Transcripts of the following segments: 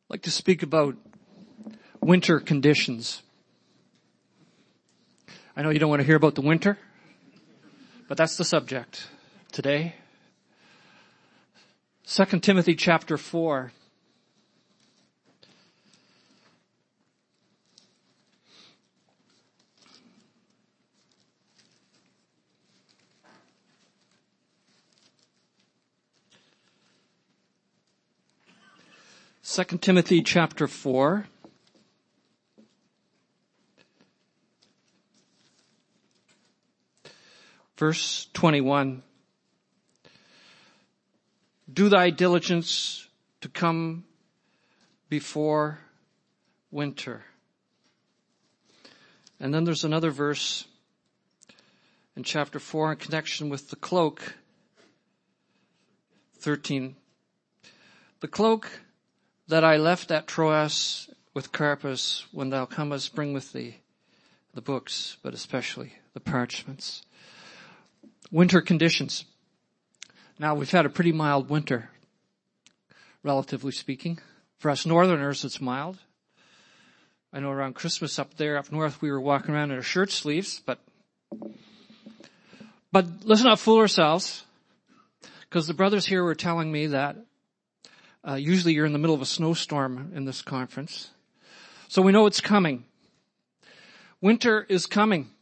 I'd like to speak about winter conditions. I know you don't want to hear about the winter, but that's the subject today. 2 Timothy chapter 4. Second Timothy chapter 4. Verse 21. Do thy diligence to come before winter. And then there's another verse in chapter 4 in connection with the cloak. 13. The cloak that I left at Troas with Carpus, when thou comest, bring with thee the books, but especially the parchments. Winter conditions. Now, we've had a pretty mild winter, relatively speaking. For us northerners, it's mild. I know around Christmas up there, up north, we were walking around in our shirt sleeves, but let's not fool ourselves, because the brothers here were telling me that usually you're in the middle of a snowstorm in this conference. So we know it's coming. Winter is coming.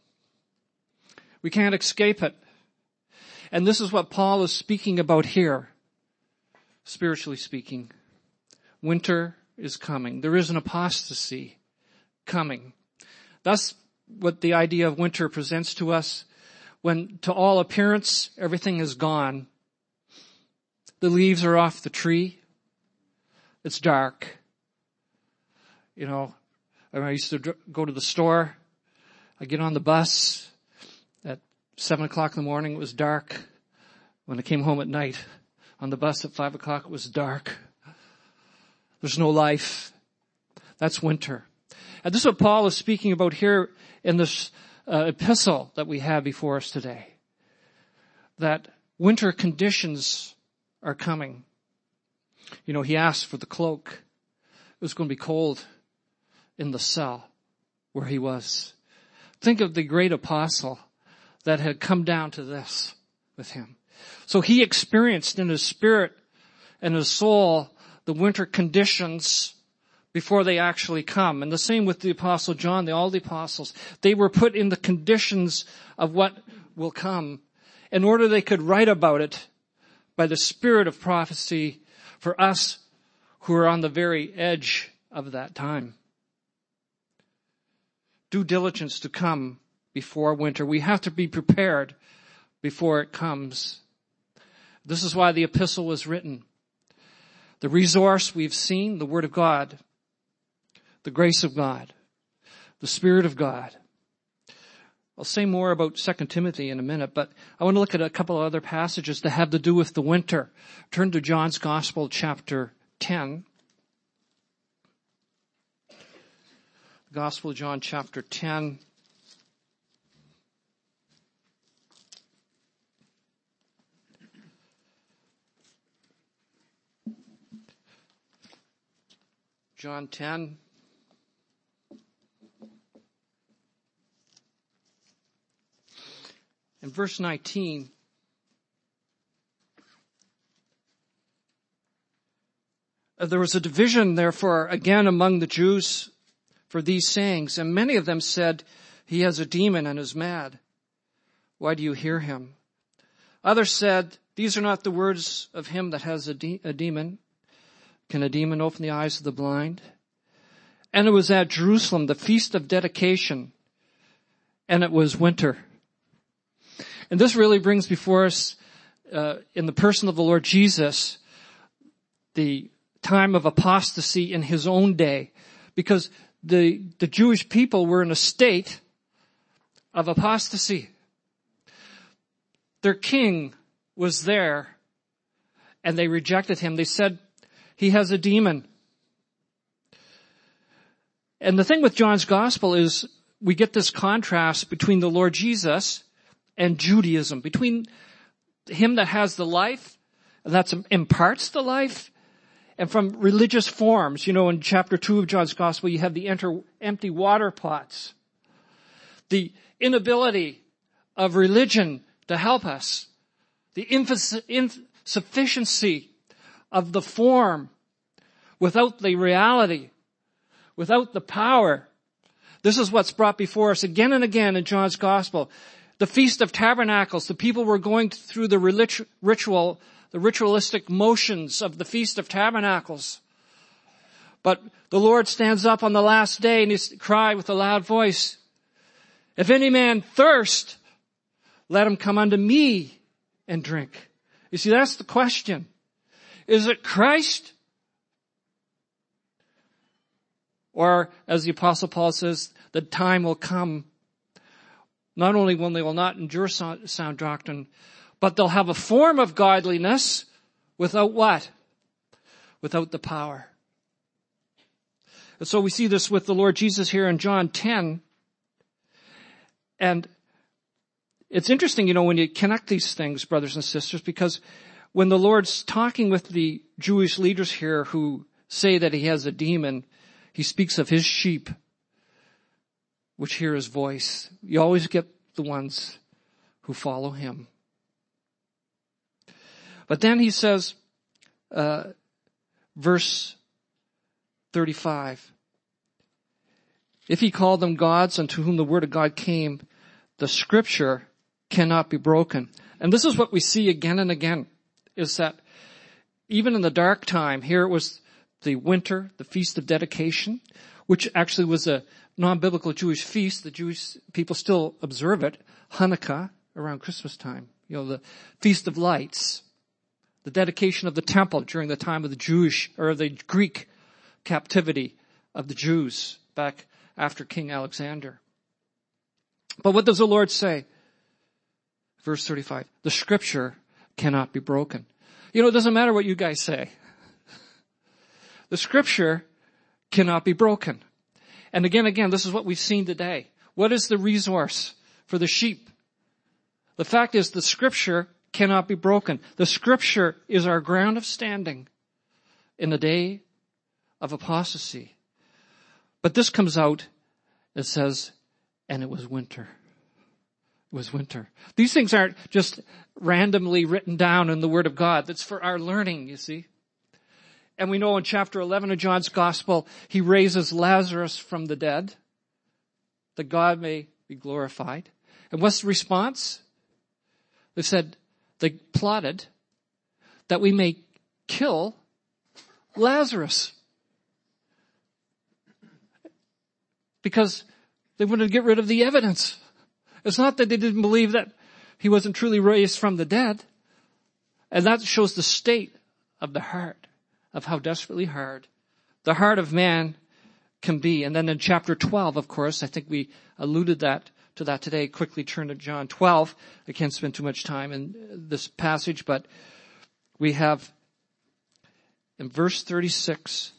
We can't escape it. And this is what Paul is speaking about here, spiritually speaking. Winter is coming. There is an apostasy coming. That's what the idea of winter presents to us, when to all appearance everything is gone. The leaves are off the tree. It's dark. You know, I used to go to the store. I get on the bus at 7 o'clock in the morning. It was dark. When I came home at night on the bus at 5 o'clock, it was dark. There's no life. That's winter. And this is what Paul is speaking about here in this epistle that we have before us today. That winter conditions are coming. You know, he asked for the cloak. It was going to be cold in the cell where he was. Think of the great apostle that had come down to this with him. So he experienced in his spirit and his soul the winter conditions before they actually come. And the same with the apostle John, all the apostles. They were put in the conditions of what will come in order they could write about it by the spirit of prophecy for us who are on the very edge of that time. Due diligence to come before winter. We have to be prepared before it comes. This is why the epistle was written. The resource we've seen, the Word of God, the grace of God, the Spirit of God. I'll say more about 2 Timothy in a minute, but I want to look at a couple of other passages that have to do with the winter. Turn to John's Gospel, chapter 10. Gospel of John, chapter 10. John 10. In verse 19, there was a division, therefore, again among the Jews for these sayings, and many of them said, he has a demon and is mad. Why do you hear him? Others said, these are not the words of him that has a demon. Can a demon open the eyes of the blind? And it was at Jerusalem, the feast of dedication, and it was winter. And this really brings before us, in the person of the Lord Jesus, the time of apostasy in his own day. Because the Jewish people were in a state of apostasy. Their king was there, and they rejected him. They said, he has a demon. And the thing with John's Gospel is we get this contrast between the Lord Jesus and Judaism, between him that has the life, and that imparts the life, and from religious forms. You know, in chapter 2 of John's Gospel, you have the empty water pots. The inability of religion to help us. The insufficiency of the form without the reality, without the power. This is what's brought before us again and again in John's Gospel. The Feast of Tabernacles, the people were going through the ritualistic motions of the Feast of Tabernacles. But the Lord stands up on the last day and he cried with a loud voice, "If any man thirst, let him come unto me and drink." You see, that's the question. Is it Christ? Or, as the Apostle Paul says, the time will come, not only when they will not endure sound doctrine, but they'll have a form of godliness without what? Without the power. And so we see this with the Lord Jesus here in John 10. And it's interesting, you know, when you connect these things, brothers and sisters, because when the Lord's talking with the Jewish leaders here who say that he has a demon, he speaks of his sheep, which hear his voice. You always get the ones who follow him. But then he says, verse 35, "If he called them gods unto whom the word of God came, the scripture cannot be broken." And this is what we see again and again, is that even in the dark time, here it was the winter, the Feast of Dedication, which actually was a non-biblical Jewish feast. The Jewish people still observe it. Hanukkah, around Christmas time. You know, the Feast of Lights. The dedication of the temple during the time of the Jewish, or the Greek captivity of the Jews back after King Alexander. But what does the Lord say? Verse 35, "The scripture cannot be broken." You know, it doesn't matter what you guys say. The scripture cannot be broken. And again, this is what we've seen today. What is the resource for the sheep? The fact is the scripture cannot be broken. The scripture is our ground of standing in the day of apostasy. But this comes out, it says, and it was winter. It was winter. These things aren't just randomly written down in the Word of God. That's for our learning, you see. And we know in chapter 11 of John's Gospel, he raises Lazarus from the dead, that God may be glorified. And what's the response? They plotted that we may kill Lazarus. Because they wanted to get rid of the evidence. It's not that they didn't believe that he wasn't truly raised from the dead. And that shows the state of the heart, of how desperately hard the heart of man can be. And then in chapter 12, of course, I think we alluded to that today. Quickly turn to John 12. I can't spend too much time in this passage, but we have in verse 36,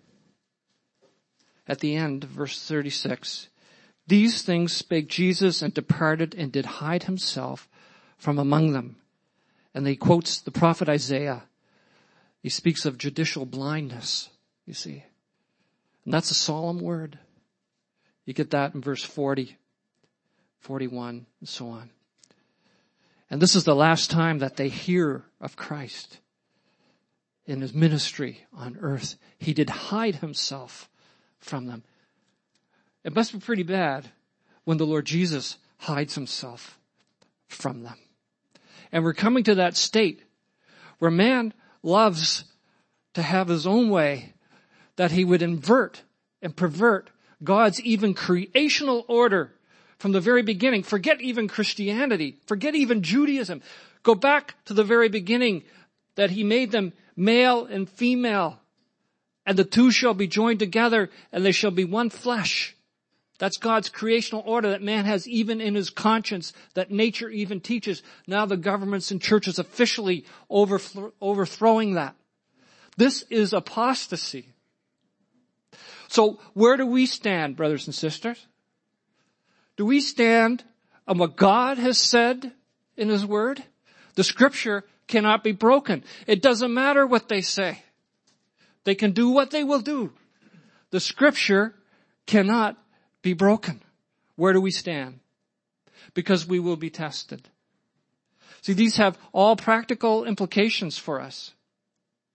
at the end of verse 36, "These things spake Jesus and departed and did hide himself from among them." And he quotes the prophet Isaiah. He speaks of judicial blindness, you see. And that's a solemn word. You get that in verse 40, 41, and so on. And this is the last time that they hear of Christ in his ministry on earth. He did hide himself from them. It must be pretty bad when the Lord Jesus hides himself from them. And we're coming to that state where man loves to have his own way, that he would invert and pervert God's even creational order from the very beginning. Forget even Christianity. Forget even Judaism. Go back to the very beginning, that he made them male and female, and the two shall be joined together and they shall be one flesh. That's God's creational order that man has even in his conscience, that nature even teaches. Now the governments and churches officially overthrowing that. This is apostasy. So where do we stand, brothers and sisters? Do we stand on what God has said in his word? The scripture cannot be broken. It doesn't matter what they say. They can do what they will do. The Scripture cannot be broken. Where do we stand? Because we will be tested. See, these have all practical implications for us.